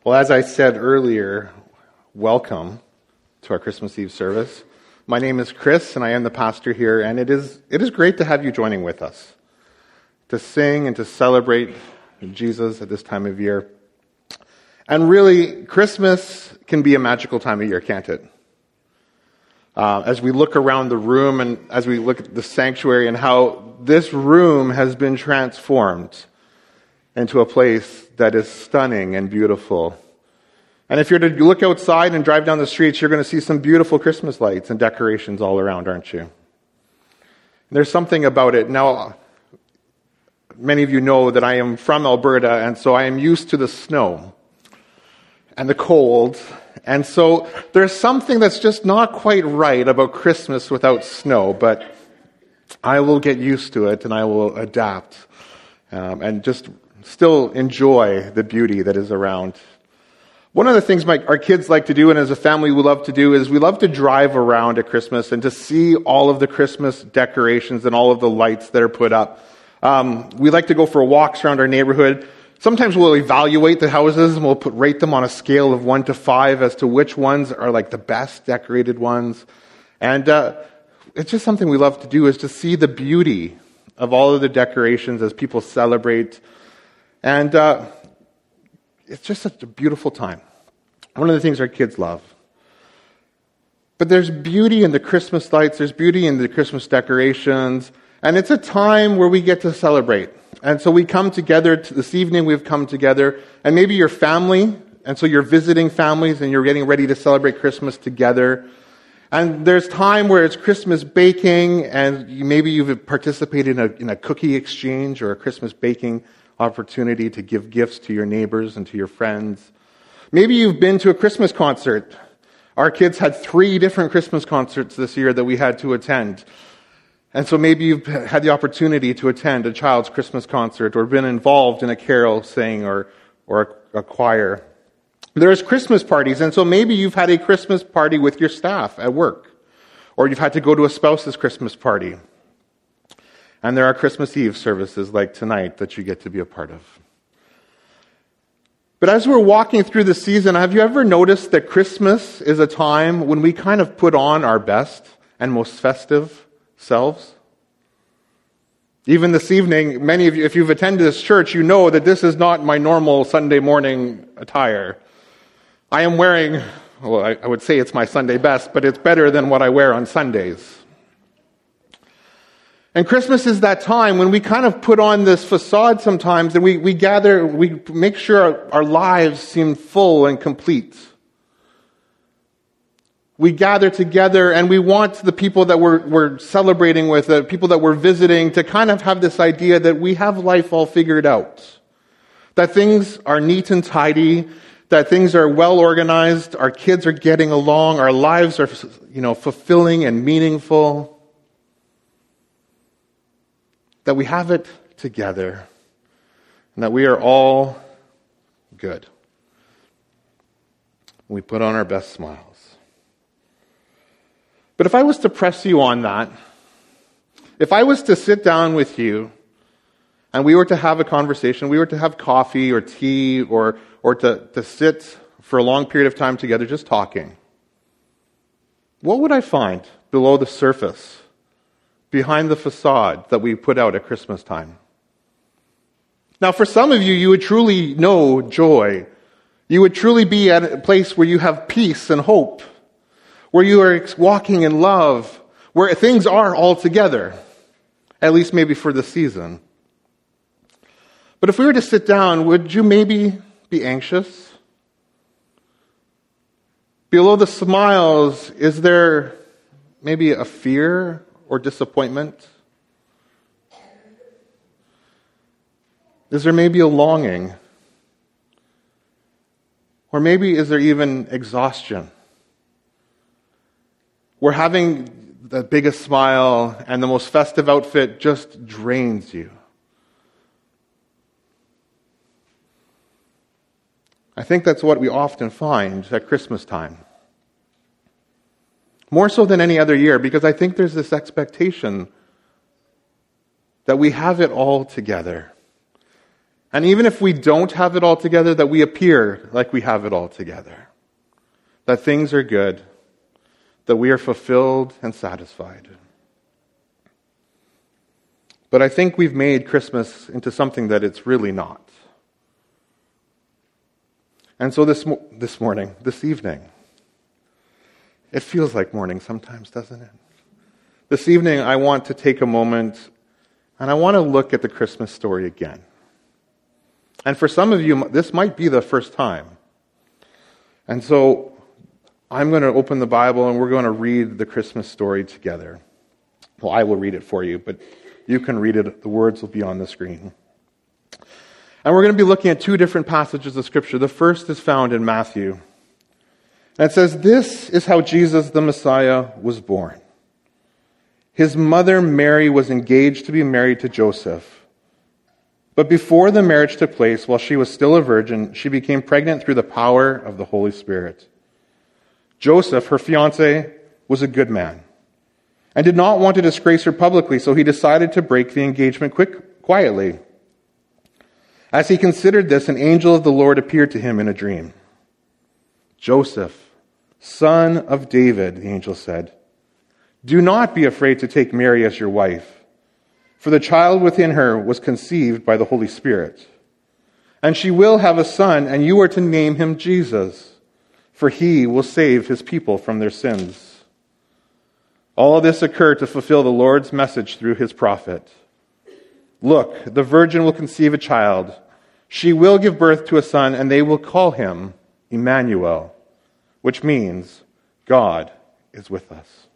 Well, as I said earlier, welcome to our Christmas Eve service. My name is Chris, and I am the pastor here, and it is great to have you joining with us to sing and to celebrate Jesus at this time of year. And really, Christmas can be a magical time of year, can't it? As we look around the room and as we look at the sanctuary and how this room has been transformed into a place that is stunning and beautiful. And if you're to look outside and drive down the streets, you're going to see some beautiful Christmas lights and decorations all around, aren't you? There's something about it. Now, many of you know that I am from Alberta, and so I am used to the snow and the cold. And so there's something that's just not quite right about Christmas without snow, but I will get used to it and I will adapt and just still enjoy the beauty that is around. One of the things our kids like to do, and as a family we love to do, is we love to drive around at Christmas and to see all of the Christmas decorations and all of the lights that are put up. We like to go for walks around our neighborhood. Sometimes we'll evaluate the houses and we'll rate them on a scale of 1 to 5 as to which ones are like the best decorated ones. And it's just something we love to do, is to see the beauty of all of the decorations as people celebrate. And it's just such a beautiful time. One of the things our kids love. But there's beauty in the Christmas lights, there's beauty in the Christmas decorations, and it's a time where we get to celebrate. And so we come together, this evening we've come together, and maybe your family, and so you're visiting families and you're getting ready to celebrate Christmas together. And there's time where it's Christmas baking, and maybe you've participated in a cookie exchange or a Christmas baking opportunity to give gifts to your neighbors and to your friends. Maybe you've been to a Christmas concert. Our kids had 3 different Christmas concerts this year that we had to attend. And so maybe you've had the opportunity to attend a child's Christmas concert or been involved in a carol sing or a choir. There's Christmas parties, and so maybe you've had a Christmas party with your staff at work, or you've had to go to a spouse's Christmas party. And there are Christmas Eve services like tonight that you get to be a part of. But as we're walking through the season, have you ever noticed that Christmas is a time when we kind of put on our best and most festive selves? Even this evening, many of you, if you've attended this church, you know that this is not my normal Sunday morning attire. I am wearing, well, I would say it's my Sunday best, but it's better than what I wear on Sundays. And Christmas is that time when we kind of put on this facade sometimes, and we gather, we make sure our lives seem full and complete. We gather together and we want the people that we're celebrating with, the people that we're visiting, to kind of have this idea that we have life all figured out. That things are neat and tidy, that things are well organized, our kids are getting along, our lives are, fulfilling and meaningful. That we have it together, and that we are all good. We put on our best smiles. But if I was to press you on that, if I was to sit down with you, and we were to have a conversation, we were to have coffee or tea, or to sit for a long period of time together just talking, what would I find below the surface? Behind the facade that we put out at Christmas time? Now, for some of you, you would truly know joy. You would truly be at a place where you have peace and hope, where you are walking in love, where things are all together, at least maybe for the season. But if we were to sit down, would you maybe be anxious? Below the smiles, is there maybe a fear or disappointment? Is there maybe a longing? Or maybe is there even exhaustion? Where having the biggest smile and the most festive outfit just drains you. I think that's what we often find at Christmas time. More so than any other year, because I think there's this expectation that we have it all together. And even if we don't have it all together, that we appear like we have it all together. That things are good. That we are fulfilled and satisfied. But I think we've made Christmas into something that it's really not. And so this evening, it feels like morning sometimes, doesn't it? This evening, I want to take a moment and I want to look at the Christmas story again. And for some of you, this might be the first time. And so I'm going to open the Bible and we're going to read the Christmas story together. Well, I will read it for you, but you can read it. The words will be on the screen. And we're going to be looking at two different passages of Scripture. The first is found in Matthew. And it says, "This is how Jesus the Messiah was born. His mother Mary was engaged to be married to Joseph. But before the marriage took place, while she was still a virgin, she became pregnant through the power of the Holy Spirit. Joseph, her fiancé, was a good man and did not want to disgrace her publicly, so he decided to break the engagement quietly. As he considered this, an angel of the Lord appeared to him in a dream. 'Joseph, son of David,' the angel said, 'do not be afraid to take Mary as your wife, for the child within her was conceived by the Holy Spirit. And she will have a son, and you are to name him Jesus, for he will save his people from their sins.' All this occurred to fulfill the Lord's message through his prophet. 'Look, the virgin will conceive a child. She will give birth to a son, and they will call him Emmanuel,' which means God is with us."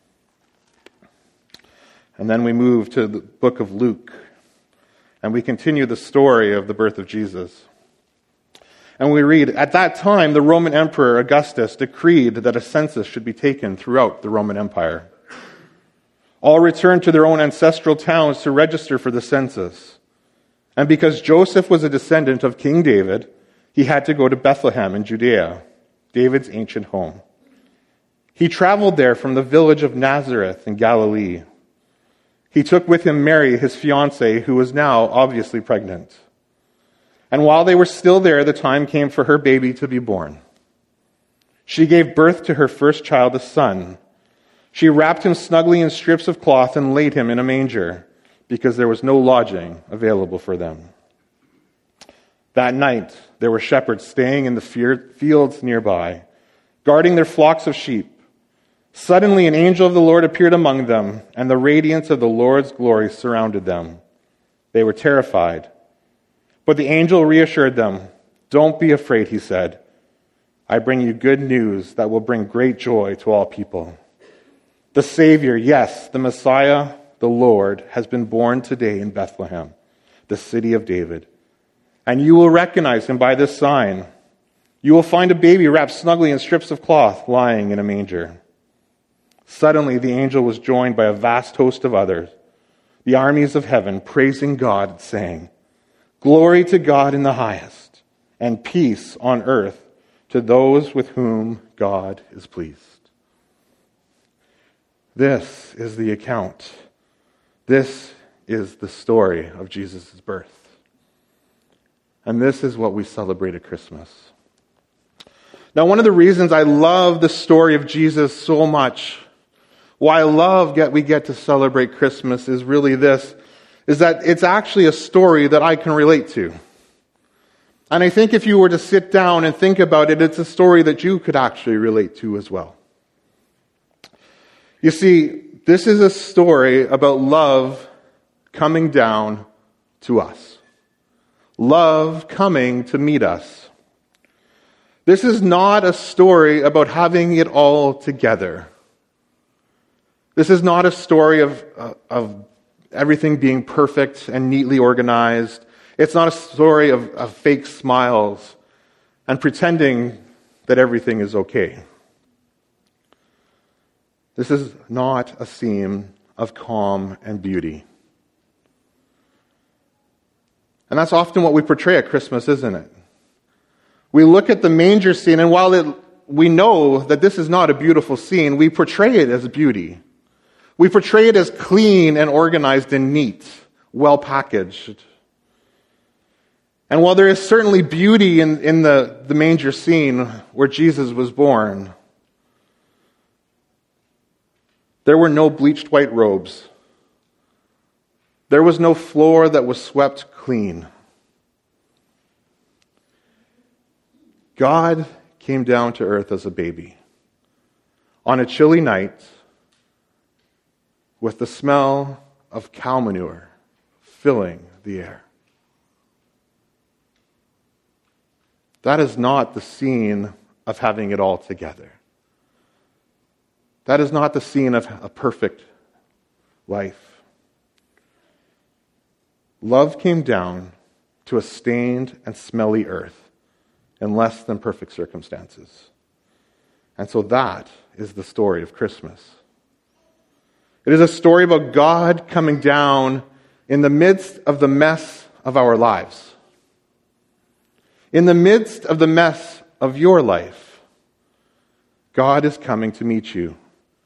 And then we move to the book of Luke, and we continue the story of the birth of Jesus. And we read, "At that time, the Roman Emperor Augustus decreed that a census should be taken throughout the Roman Empire. All returned to their own ancestral towns to register for the census. And because Joseph was a descendant of King David, he had to go to Bethlehem in Judea, David's ancient home. He traveled there from the village of Nazareth in Galilee. He took with him Mary, his fiancée, who was now obviously pregnant. And while they were still there, the time came for her baby to be born. She gave birth to her first child, a son. She wrapped him snugly in strips of cloth and laid him in a manger, because there was no lodging available for them. That night, there were shepherds staying in the fields nearby, guarding their flocks of sheep. Suddenly, an angel of the Lord appeared among them, and the radiance of the Lord's glory surrounded them. They were terrified. But the angel reassured them. "Don't be afraid," he said. "I bring you good news that will bring great joy to all people. The Savior, yes, the Messiah, the Lord, has been born today in Bethlehem, the city of David. And you will recognize him by this sign. You will find a baby wrapped snugly in strips of cloth, lying in a manger." Suddenly, the angel was joined by a vast host of others, the armies of heaven, praising God, saying, "Glory to God in the highest, and peace on earth to those with whom God is pleased." This is the account. This is the story of Jesus' birth. And this is what we celebrate at Christmas. Now, one of the reasons I love the story of Jesus so much, why I love we get to celebrate Christmas, is really this, is that it's actually a story that I can relate to. And I think if you were to sit down and think about it, it's a story that you could actually relate to as well. You see, this is a story about love coming down to us. Love coming to meet us. This is not a story about having it all together. This is not a story of everything being perfect and neatly organized. It's not a story of fake smiles and pretending that everything is okay. This is not a scene of calm and beauty. And that's often what we portray at Christmas, isn't it? We look at the manger scene, and while we know that this is not a beautiful scene, we portray it as beauty. We portray it as clean and organized and neat, well packaged. And while there is certainly beauty in the manger scene where Jesus was born, there were no bleached white robes. There was no floor that was swept clean. God came down to earth as a baby on a chilly night with the smell of cow manure filling the air. That is not the scene of having it all together. That is not the scene of a perfect life. Love came down to a stained and smelly earth in less than perfect circumstances. And so that is the story of Christmas. It is a story about God coming down in the midst of the mess of our lives. In the midst of the mess of your life, God is coming to meet you.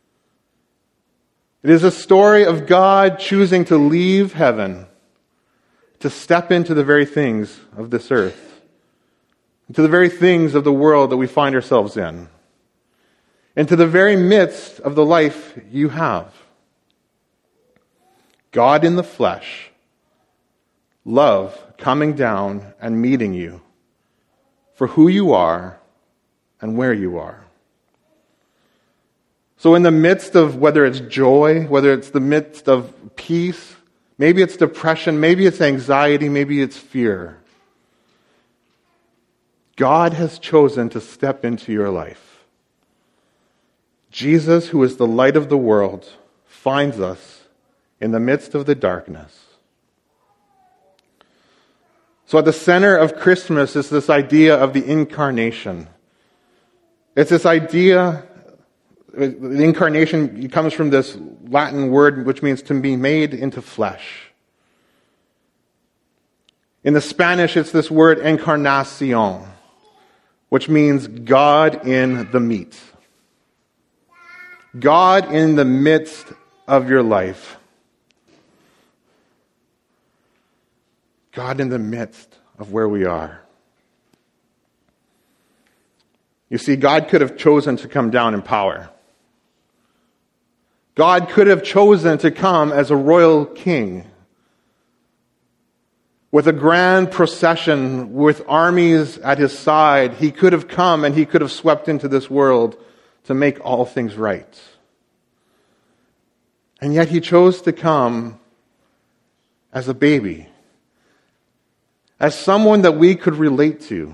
It is a story of God choosing to leave heaven to step into the very things of this earth, into the very things of the world that we find ourselves in, into the very midst of the life you have. God in the flesh, love coming down and meeting you for who you are and where you are. So in the midst of whether it's joy, whether it's the midst of peace, maybe it's depression, maybe it's anxiety, maybe it's fear, God has chosen to step into your life. Jesus, who is the light of the world, finds us in the midst of the darkness. So at the center of Christmas is this idea of the incarnation. It's this idea, the incarnation comes from this Latin word which means to be made into flesh. In the Spanish, it's this word encarnación, which means God in the meat. God in the midst of your life. God in the midst of where we are. You see, God could have chosen to come down in power. God could have chosen to come as a royal king with a grand procession, with armies at his side. He could have come and he could have swept into this world to make all things right. And yet he chose to come as a baby, as someone that we could relate to.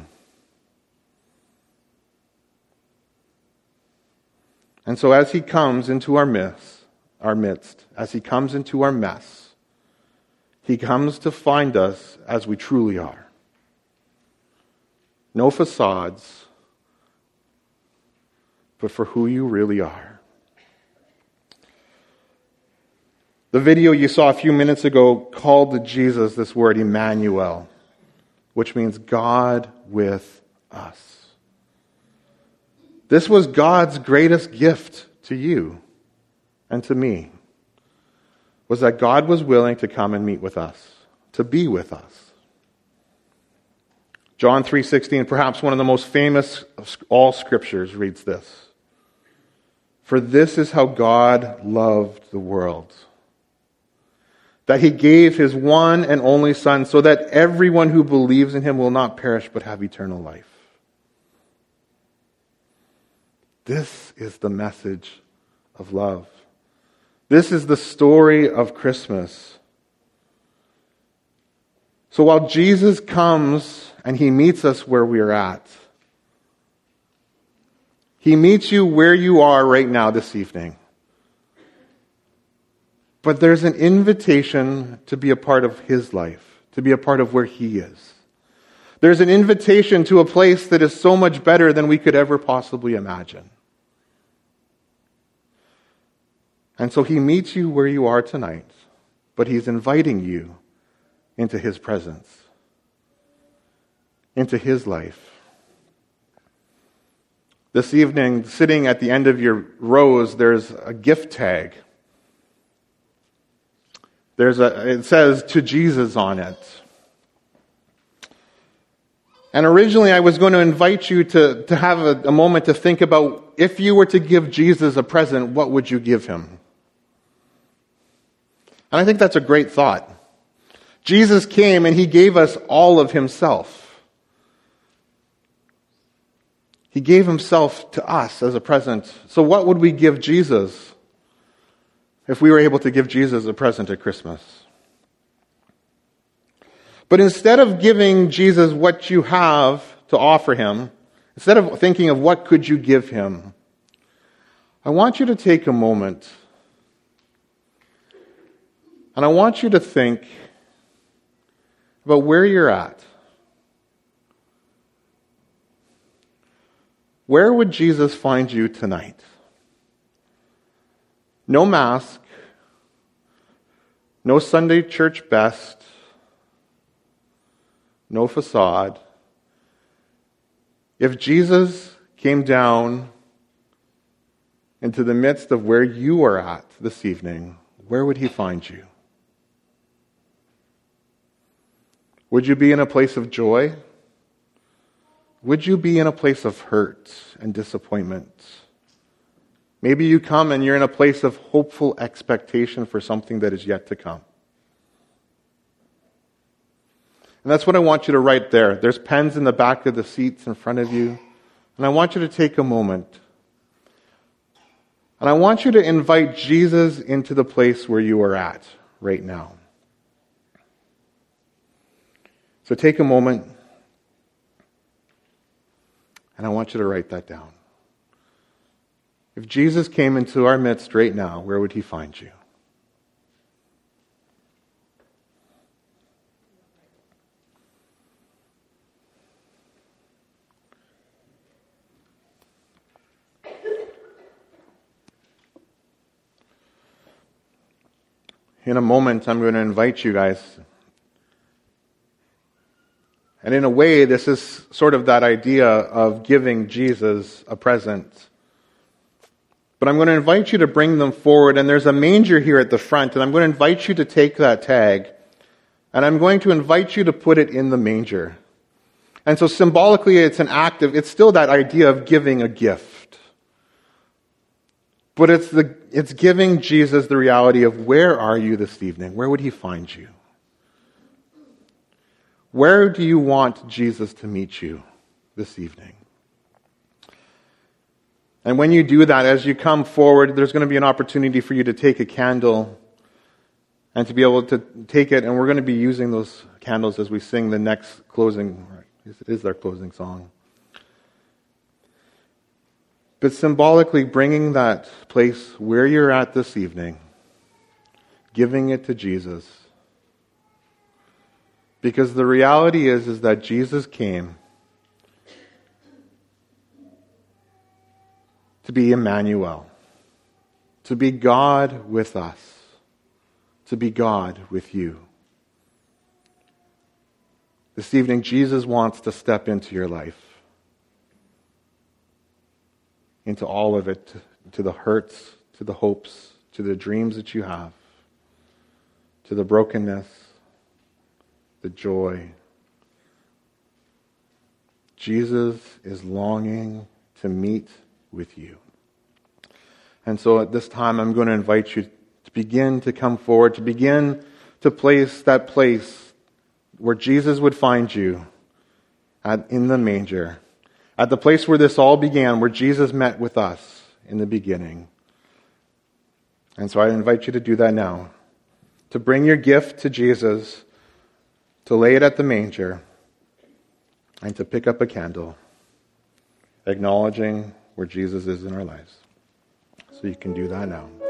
And so as he comes into our midst, as he comes into our mess, he comes to find us as we truly are. No facades, but for who you really are. The video you saw a few minutes ago called Jesus this word Emmanuel, which means God with us. This was God's greatest gift to you and to me, was that God was willing to come and meet with us, to be with us. John 3:16, perhaps one of the most famous of all scriptures, reads this: "For this is how God loved the world, that he gave his one and only Son, so that everyone who believes in him will not perish but have eternal life." This is the message of love. This is the story of Christmas. So while Jesus comes and he meets us where we're at, he meets you where you are right now this evening. But there's an invitation to be a part of his life, to be a part of where he is. There's an invitation to a place that is so much better than we could ever possibly imagine. And so he meets you where you are tonight, but he's inviting you into his presence, into his life. This evening, sitting at the end of your rows, there's a gift tag. It says "To Jesus" on it. And originally I was going to invite you to have a moment to think about, if you were to give Jesus a present, what would you give him? And I think that's a great thought. Jesus came and he gave us all of himself. He gave himself to us as a present. So what would we give Jesus if we were able to give Jesus a present at Christmas? But instead of giving Jesus what you have to offer him, instead of thinking of what could you give him, I want you to take a moment and I want you to think about where you're at. Where would Jesus find you tonight? No mask, no Sunday church best, no facade. If Jesus came down into the midst of where you are at this evening, where would he find you? Would you be in a place of joy? Would you be in a place of hurt and disappointment? Maybe you come and you're in a place of hopeful expectation for something that is yet to come. And that's what I want you to write there. There's pens in the back of the seats in front of you. And I want you to take a moment. And I want you to invite Jesus into the place where you are at right now. So take a moment. And I want you to write that down. If Jesus came into our midst right now, where would he find you? In a moment, I'm going to invite you guys. And in a way, this is sort of that idea of giving Jesus a present. But I'm going to invite you to bring them forward. And there's a manger here at the front. And I'm going to invite you to take that tag. And I'm going to invite you to put it in the manger. And so symbolically, it's still that idea of giving a gift. But it's giving Jesus the reality of, where are you this evening? Where would he find you? Where do you want Jesus to meet you this evening? And when you do that, as you come forward, there's going to be an opportunity for you to take a candle and to be able to take it. And we're going to be using those candles as we sing the next closing. It is our closing song. But symbolically bringing that place where you're at this evening, giving it to Jesus. Because the reality is that Jesus came to be Emmanuel, to be God with us, to be God with you. This evening, Jesus wants to step into your life. Into all of it, to the hurts, to the hopes, to the dreams that you have, to the brokenness, the joy. Jesus is longing to meet with you. And so at this time, I'm going to invite you to begin to come forward, to begin to place that place where Jesus would find you in the manger. At the place where this all began, where Jesus met with us in the beginning. And so I invite you to do that now. To bring your gift to Jesus, to lay it at the manger, and to pick up a candle, acknowledging where Jesus is in our lives. So you can do that now.